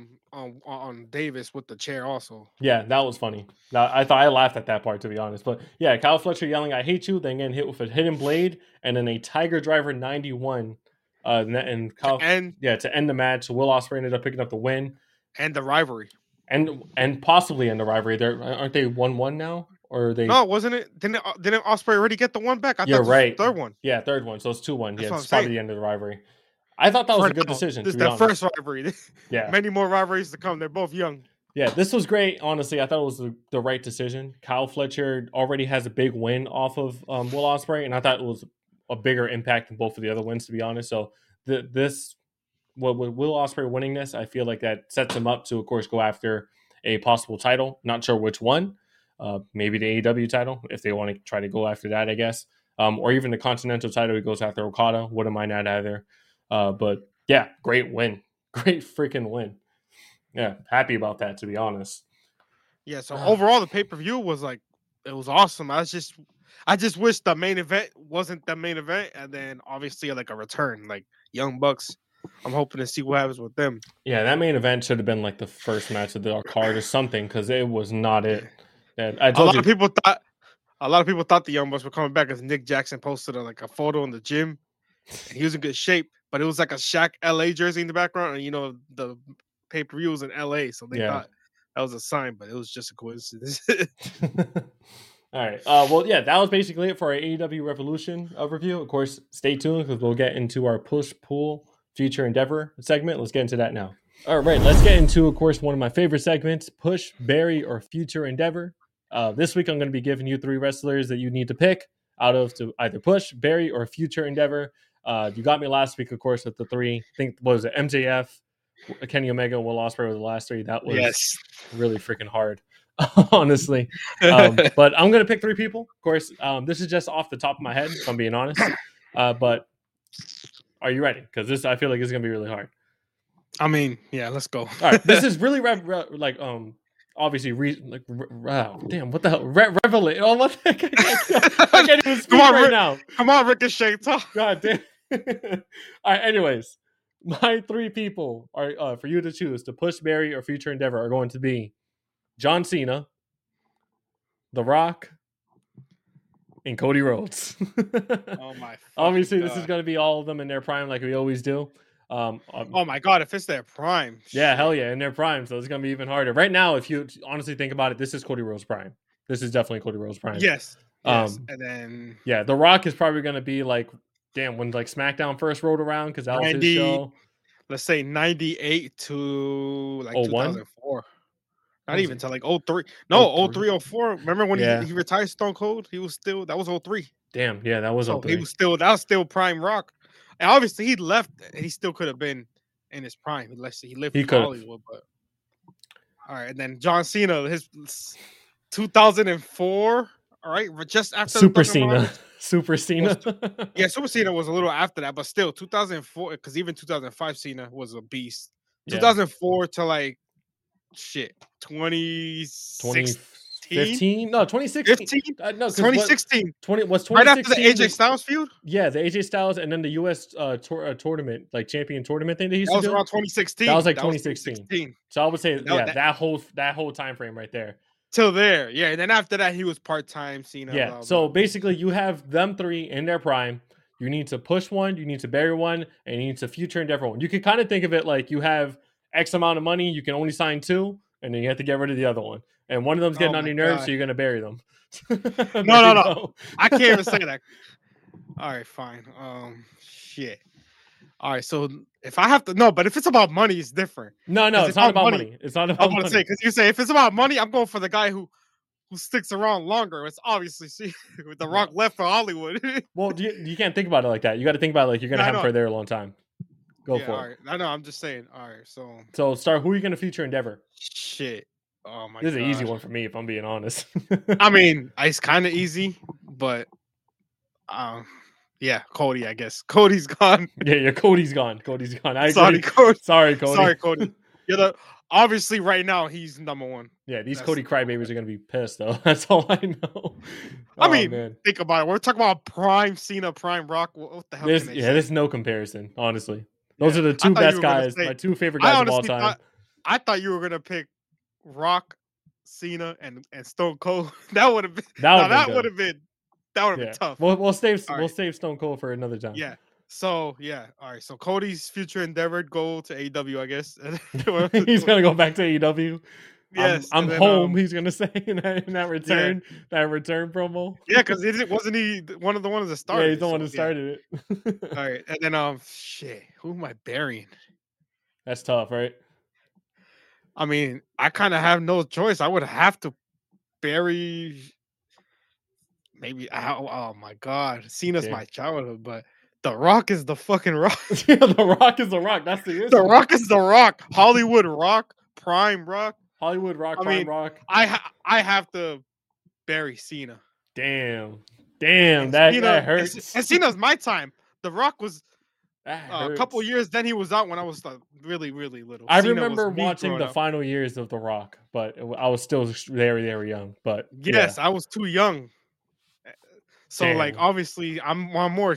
on Davis with the chair also. Yeah, that was funny. I laughed at that part, to be honest. But yeah, Kyle Fletcher yelling, "I hate you," then getting hit with a hidden blade and then a Tiger Driver 91. And Kyle, to end the match. Will Ospreay ended up picking up the win and the rivalry, and possibly end the rivalry. Aren't they 1-1 now? Or they? No, wasn't it? Didn't Ospreay already get the one back? I thought You're right. Third one. Yeah, third one. So it's 2-1. Yeah, it's probably the end of the rivalry. I thought that was a good decision. This is their first rivalry. Yeah, many more rivalries to come. They're both young. Yeah, this was great. Honestly, I thought it was the right decision. Kyle Fletcher already has a big win off of Will Ospreay, and I thought it was a bigger impact than both of the other wins, to be honest. So with Will Ospreay winning this, I feel like that sets him up to, of course, go after a possible title. Not sure which one. Maybe the AEW title, if they want to try to go after that, I guess. Or even the Continental title, he goes after Okada. Wouldn't mind that either. But yeah, great win. Great freaking win. Yeah, happy about that, to be honest. Yeah, so overall the pay-per-view was like, it was awesome. I just wish the main event wasn't the main event, and then obviously like a return, like Young Bucks. I'm hoping to see what happens with them. Yeah, that main event should have been like the first match of the card or something, because it was not it. A lot of people thought the Young Bucks were coming back, because Nick Jackson posted a photo in the gym, and he was in good shape, but it was like a Shaq LA jersey in the background, and the pay-per-view was in LA, so they thought that was a sign, but it was just a coincidence. All right. Well, yeah, that was basically it for our AEW Revolution review. Of course, stay tuned because we'll get into our push-pull future endeavor segment. Let's get into that now. All right, let's get into, of course, one of my favorite segments, push, bury, or future endeavor. This week, I'm going to be giving you 3 wrestlers that you need to pick out of to either push, bury, or future endeavor. You got me last week, of course, with the 3. I think, what was it, MJF, Kenny Omega, and Will Ospreay were the last 3. That was really freaking hard, honestly. But I'm going to pick 3 people. Of course, this is just off the top of my head, if I'm being honest. But are you ready? Because I feel like it's going to be really hard. I mean, yeah, let's go. All right, this is really obviously damn, what the hell? Revelation. Oh, what the heck? I can't even speak now. Come on, Ricochet, talk. God damn. All right, anyways, my 3 people are for you to choose to push, bury, or future endeavor are going to be John Cena, The Rock, and Cody Rhodes. Oh my! Obviously, God. This is going to be all of them in their prime, like we always do. Oh my God! If it's their prime, yeah, hell yeah, in their prime. So it's going to be even harder. Right now, if you honestly think about it, this is Cody Rhodes' prime. This is definitely Cody Rhodes' prime. Yes. And then The Rock is probably going to be like, damn, when like SmackDown first rolled around, because that was his show. Let's say 98 to like 2004. Not even to like 03. No, 03, 04. Remember when he retired Stone Cold? That was 03. Damn, yeah, that was 03. That was still prime Rock. And obviously he left, and he still could have been in his prime. He lived in Hollywood, but all right. And then John Cena, his 2004. All right, just after Super Cena. Super Cena. Super Cena was a little after that, but still 2004, because even 2005 Cena was a beast. Yeah. 2004 to like 2015? No, 2016. 2016. Right after the AJ Styles feud? Yeah, the AJ Styles and then the US tournament, like champion tournament thing that he used to do. That was around 2016. That was like 2016. So I would say, that whole time frame right there. Till there, yeah. And then after that, he was part-time Cena. Yeah, blah, so basically you have them 3 in their prime. You need to push one, you need to bury one, and you need to future endeavor one. You can kind of think of it like you have X amount of money, you can only sign 2, and then you have to get rid of the other one. And one of them's getting on your nerves, so you're going to bury them. No. I can't even say that. All right, fine. Shit. All right, so if I have to, but if it's about money, it's different. No, it's not about money. It's not about money. Because you say if it's about money, I'm going for the guy who sticks around longer. It's obviously with The Rock left for Hollywood. Well, you can't think about it like that. You got to think about it like you're going to have him for a very long time. Go for it. All right. I know. I'm just saying. All right. So start. Who are you going to future endeavor? Shit. Oh my God. This is an easy one for me, if I'm being honest. I mean, it's kind of easy, but yeah, Cody. I guess Cody's gone. Yeah, Cody's gone. I agree. Sorry, Cody. Sorry, Cody. Sorry, Cody. Obviously, right now he's number one. Yeah, these Cody crybabies are gonna be pissed though. That's all I know. I mean, man. think about it. We're talking about Prime Cena, Prime Rock. What the hell can they say? There's no comparison, honestly. Those are the two best guys, my two favorite guys of all time. I thought you were gonna pick Rock, Cena, and Stone Cold. That would have been that would have been tough. We'll save Stone Cold for another time. Yeah. So all right. So Cody's future endeavor go to AEW, I guess. He's gonna go back to AEW. Yes, I'm home. He's gonna say in that return promo. Yeah, because wasn't he one of the ones that started? Yeah, he's the one that started it. All right, and then shit, who am I burying? That's tough, right? I mean, I kind of have no choice. I would have to bury. Maybe. Oh my God, Cena's my childhood, but The Rock is the fucking Rock. Yeah, The Rock is the Rock. That's the issue. The Rock is the Rock. Hollywood Rock, Prime Rock. Hollywood Rock, Prime Rock. I have to bury Cena. Damn, that hurts. And Cena's my time. The Rock was a couple years. Then he was out when I was really, really little. I remember watching the final years of The Rock, but I was still very, very young. But yes, I was too young. So like, obviously, I'm more.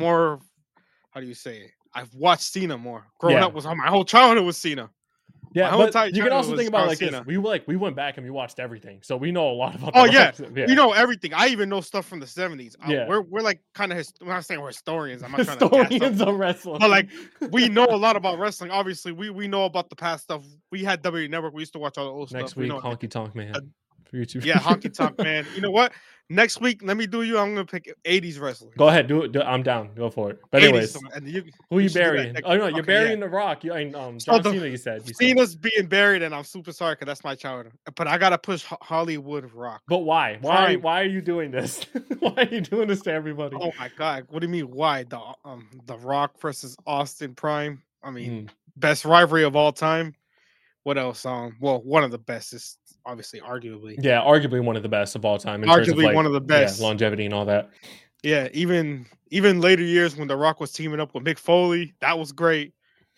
How do you say it? I've watched Cena more. Growing up was my whole childhood was Cena. Yeah, but you can also think about it like Cena. This. We went back and we watched everything, so we know a lot about. We know everything. I even know stuff from the 70s. We're like kind of. I'm not saying we're historians. I'm not trying historians of wrestling, but like we know a lot about wrestling. Obviously, we know about the past stuff. We had WWE Network. We used to watch all the old Next stuff. Next week, Honky Tonk Man. For YouTube. Yeah, Honky Tonk Man. You know what? Next week, let me do you. I'm gonna pick 80s wrestling. Go ahead, do it. I'm down. Go for it. But anyways, who you burying? Oh no, you're burying The Rock. John Cena. You said Cena's being buried, and I'm super sorry because that's my childhood. But I gotta push Hollywood Rock. But why? Why are you doing this? Why are you doing this to everybody? Oh my God! What do you mean? Why the Rock versus Austin Prime? I mean, best rivalry of all time. What else? Well, one of the best is obviously arguably. Yeah, arguably one of the best of all time. Arguably one of the best. Yeah, longevity and all that. Yeah, even later years when The Rock was teaming up with Mick Foley, that was great.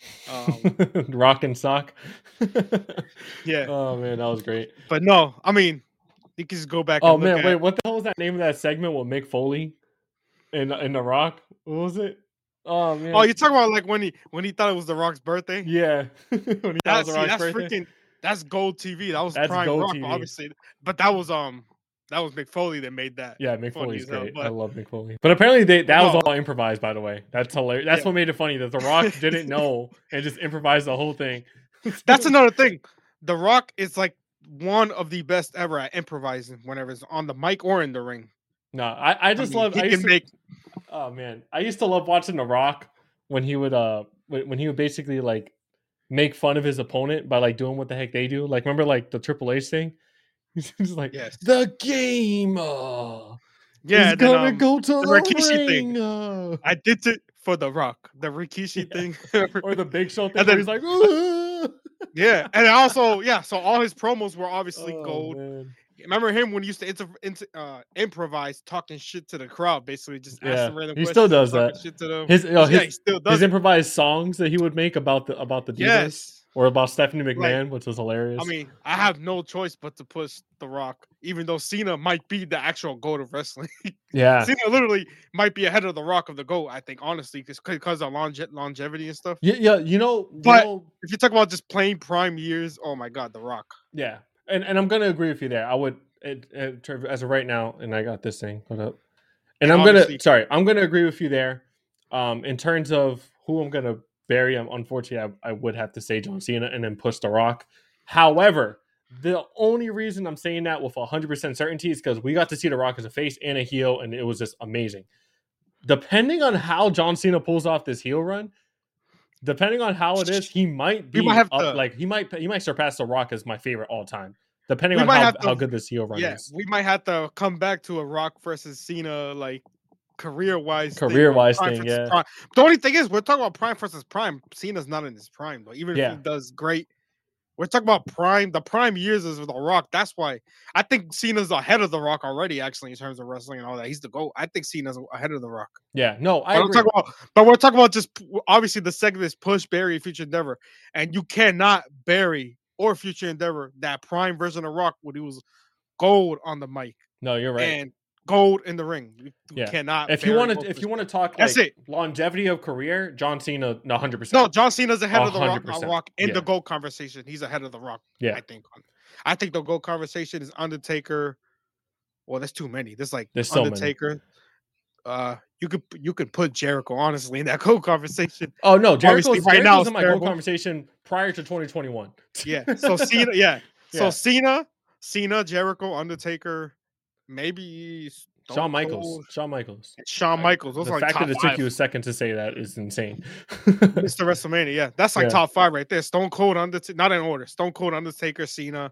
Rock and Sock. Yeah. Oh man, that was great. But no, I mean, you can just go back. Oh man, wait, what the hell was that name of that segment with Mick Foley and The Rock? What was it? Oh man! Oh, you're talking about like when he thought it was The Rock's birthday? Yeah. When he thought it was The Rock's birthday? That's Gold TV. That's Prime Gold Rock, TV. Obviously. But that was Mick Foley that made that. Yeah, Mick Foley's great. I love Mick Foley. But apparently that was all improvised, by the way. That's hilarious. That's what made it funny that The Rock didn't know and just improvised the whole thing. That's another thing. The Rock is like one of the best ever at improvising whenever it's on the mic or in the ring. No, I just love. Oh man, I used to love watching The Rock when he would basically like make fun of his opponent by like doing what the heck they do. Like remember like the Triple H thing? He's just like the game. He's gonna go to the Rikishi ring. Thing. I did it for The Rock. The Rikishi thing, or the Big Show thing. And then he's like, yeah, and also so all his promos were obviously gold. Man. Remember him when he used to improvise, talking shit to the crowd, basically just asking random questions. He still does that. Shit to them. He still does his improvised songs that he would make about the Divas or about Stephanie McMahon, which was hilarious. I mean, I have no choice but to push The Rock, even though Cena might be the actual GOAT of wrestling. Yeah, Cena literally might be ahead of The Rock of the GOAT. I think honestly, because of longevity and stuff. Yeah, But if you talk about just plain prime years, oh my God, The Rock. Yeah. And I'm gonna agree with you there. I would, as of right now, and I got this thing put up. And I'm gonna agree with you there. In terms of who I'm gonna bury, unfortunately, I would have to say John Cena and then push The Rock. However, the only reason I'm saying that with 100% certainty is because we got to see The Rock as a face and a heel, and it was just amazing. Depending on how John Cena pulls off this heel run. Depending on how it is, he might be he might surpass The Rock as my favorite all time. Depending on how good this heel run is. We might have to come back to a Rock versus Cena like career-wise thing. Yeah. Prime. The only thing is we're talking about Prime versus Prime. Cena's not in his prime though. Even if he does great, We're talking about the prime years is with The Rock. That's why I think Cena's ahead of The Rock already, actually, in terms of wrestling and all that. He's the GOAT. I think Cena's ahead of The Rock. Yeah, no, I But agree. we're talking about just obviously the segment is push, bury, future endeavor, and you cannot bury or future endeavor that prime version of Rock when he was gold on the mic No, you're right. and gold in the ring. You Yeah. cannot. If you bury want or to, if push you want to that. talk That's like it. longevity of career, John Cena, 100%. No, John Cena's ahead of the 100%. Rock in Yeah. the GOAT conversation. He's ahead of the Rock. Yeah. I think the GOAT conversation is Undertaker. Well, there's too many. There's like There's so many. Undertaker. You could put Jericho honestly in that GOAT conversation. Oh no, Jericho's right now in my GOAT conversation prior to 2021. Yeah. So Cena, Yeah. So Cena, Jericho, Undertaker, maybe Shawn Michaels. Shawn Michaels. Those The are like fact top that it five. took you a second to say that is insane. Mr. WrestleMania, yeah, that's like Yeah. top five right there. Stone Cold, Undertaker, not in order. Stone Cold, Undertaker, Cena,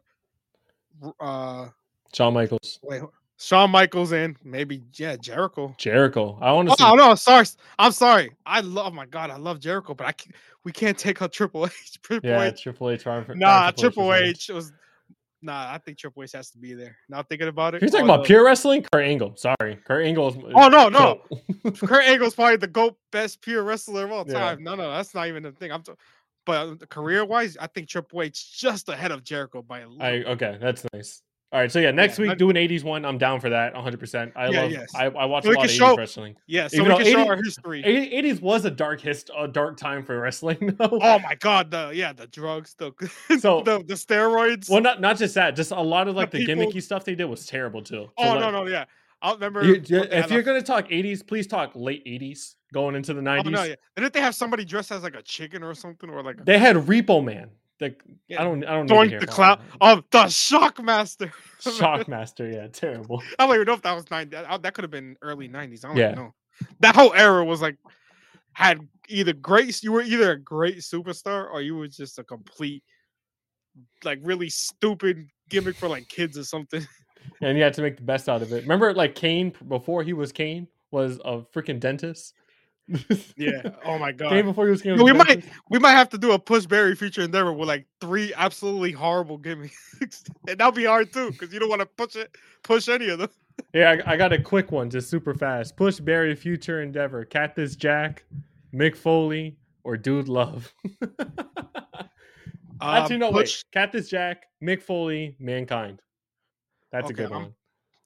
Shawn Michaels. Shawn Michaels, and maybe Jericho. I want to see. Oh no, sorry. I'm sorry. I love Jericho, but we can't take out Triple H. Triple H. Triple H was. I think Triple H has to be there. Now thinking about it. You're talking about pure wrestling? Kurt Angle. Sorry. Kurt Angle is Oh, no. Kurt Angle's probably the GOAT best pure wrestler of all time. Yeah. No, that's not even the thing. But career-wise, I think Triple H just ahead of Jericho by a little. Okay, that's nice. All right, so next week do an 80s one. I'm down for that 100%. I watch a lot of 80s wrestling. Yeah, so we can show our history. 80s was a dark time for wrestling. Though. Oh my god, the drugs, the steroids. Well, not just that, just a lot of like the gimmicky stuff they did was terrible too. So no, I remember. If you're gonna talk 80s, please talk late 80s going into the 90s. Oh, no, yeah. Didn't they have somebody dressed as like a chicken or something, or like they had Repo Man. Like I don't Doink the clown. Oh, the Shockmaster. Shockmaster, yeah, terrible. I don't even know if that was 90s. That could have been early 90s. I don't even know. That whole era was like you were either a great superstar or you were just a complete like really stupid gimmick for like kids or something. And you had to make the best out of it. Remember, like Kane before he was Kane was a freaking dentist. Yeah. Oh my god. Kane before he was Kane. We might have to do a push Barry future endeavor with like 3 absolutely horrible gimmicks, and that'll be hard too because you don't want to push any of them. Yeah, I got a quick one, just super fast. Push Barry future endeavor: Cactus Jack, Mick Foley, or Dude Love. Actually, no, wait. Cactus Jack, Mick Foley, Mankind. That's a good one.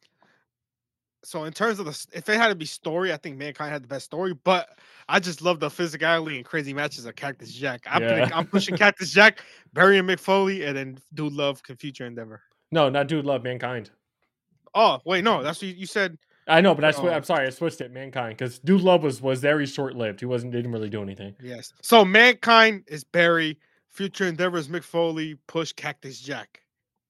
So in terms of if it had to be story, I think Mankind had the best story. But I just love the physicality and crazy matches of Cactus Jack. I'm pushing Cactus Jack, Barry and Mick Foley, and then Dude Love future endeavor. No, not Dude Love, Mankind. Oh wait, no, that's what you said. I know, but I'm sorry, I switched it. Mankind, because Dude Love was very short lived. He didn't really do anything. Yes. So Mankind is Barry, future endeavor is Mick Foley, push Cactus Jack.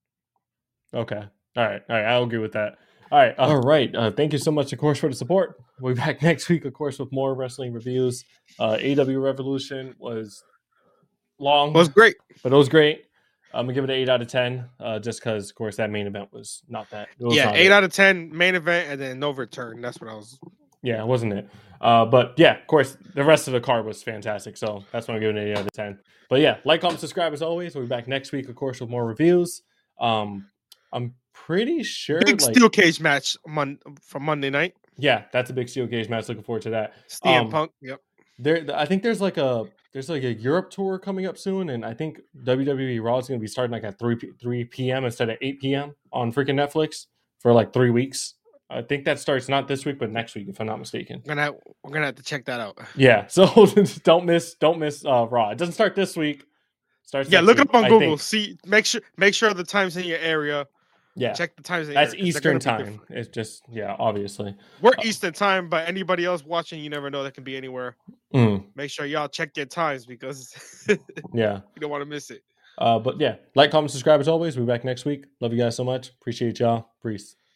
Okay. All right. I'll agree with that. All right. Thank you so much, of course, for the support. We'll be back next week, of course, with more wrestling reviews. AEW Revolution was long. It was great. But it was great. I'm going to give it an 8 out of 10, just because, of course, that main event was not that. 8 out of 10 main event and then no return. That's what I was. Yeah, wasn't it? But, yeah, of course, the rest of the card was fantastic. So that's why I'm giving it an 8 out of 10. But, yeah, like, comment, subscribe as always. We'll be back next week, of course, with more reviews. I'm pretty sure big steel cage match from Monday night. Yeah, that's a big steel cage match. Looking forward to that. CM Punk. Yep. I think there's like a Europe tour coming up soon, and I think WWE Raw is going to be starting like at 3 p.m. instead of 8 p.m. on freaking Netflix for like 3 weeks. I think that starts not this week, but next week, if I'm not mistaken. We're gonna have to check that out. Yeah, so don't miss Raw. It doesn't start this week. Starts. Yeah, look it up on Google. See, make sure the times in your area. Yeah, check the times. That's Eastern time. It's just obviously we're Eastern time, but anybody else watching, you never know. That can be anywhere. Make sure y'all check your times because you don't want to miss it. But yeah, like, comment, subscribe as always. We'll be back next week. Love you guys so much. Appreciate y'all. Peace.